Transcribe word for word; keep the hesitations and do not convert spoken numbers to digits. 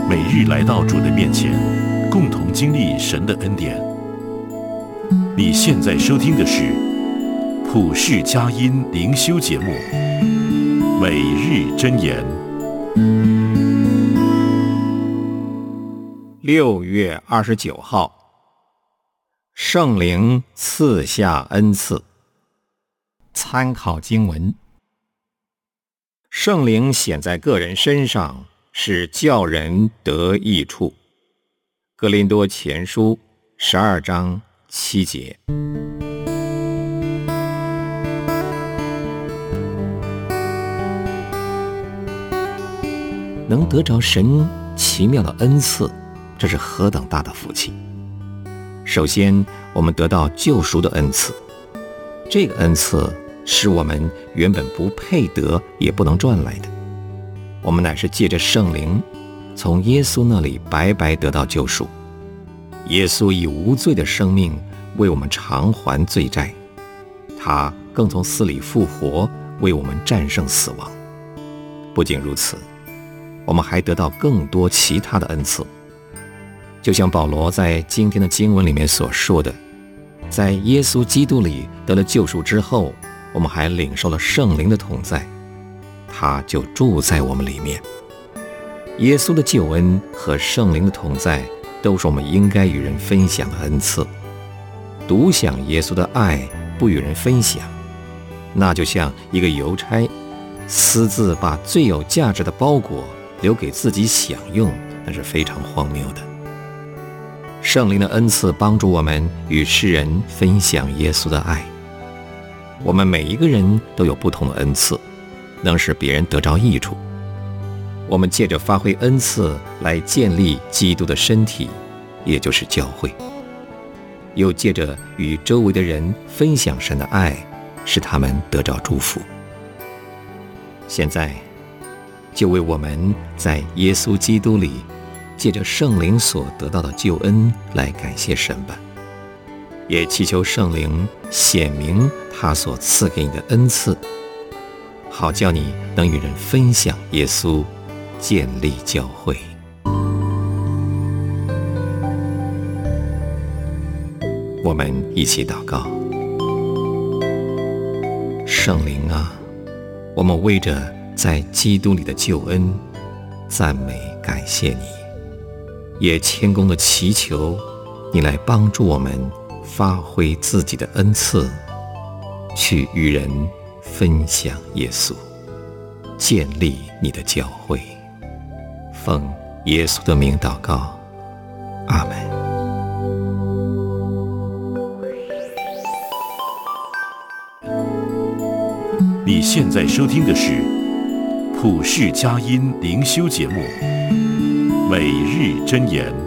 每日来到主的面前，共同经历神的恩典。你现在收听的是普世佳音灵修节目《每日箴言》。 六月二十九号，圣灵赐下恩赐。参考经文：圣灵显在个人身上，是叫人得益处。哥林多前书十二章七节。能得着神奇妙的恩赐，这是何等大的福气！首先，我们得到救赎的恩赐，这个恩赐是我们原本不配得也不能赚来的，我们乃是借着圣灵从耶稣那里白白得到救赎。耶稣以无罪的生命为我们偿还罪债，他更从死里复活，为我们战胜死亡。不仅如此，我们还得到更多其他的恩赐，就像保罗在今天的经文里面所说的，在耶稣基督里得了救赎之后，我们还领受了圣灵的同在，他就住在我们里面。耶稣的救恩和圣灵的同在都是我们应该与人分享的恩赐。独享耶稣的爱不与人分享，那就像一个邮差私自把最有价值的包裹留给自己享用，那是非常荒谬的。圣灵的恩赐帮助我们与世人分享耶稣的爱。我们每一个人都有不同的恩赐，能使别人得着益处。我们借着发挥恩赐来建立基督的身体，也就是教会，又借着与周围的人分享神的爱，使他们得着祝福。现在就为我们在耶稣基督里借着圣灵所得到的救恩来感谢神吧，也祈求圣灵显明他所赐给你的恩赐，好叫你能与人分享耶稣，建立教会。我们一起祷告。圣灵啊，我们为着在基督里的救恩赞美感谢你，也谦恭地祈求你来帮助我们发挥自己的恩赐，去与人分享耶稣，建立你的教会。奉耶稣的名祷告，阿们。 你现在收听的是普世佳音灵修节目《每日箴言》。